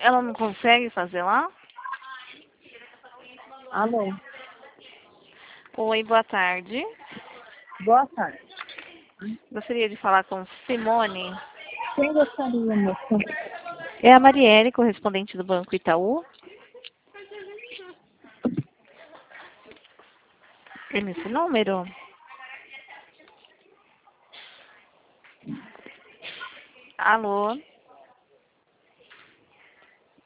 Ela não consegue fazer lá? Alô, Oi, boa tarde. boa tarde. Gostaria de falar com Simone. Quem gostaria, moça? É a Marielle, correspondente do Banco Itaú. É nesse número? Alô?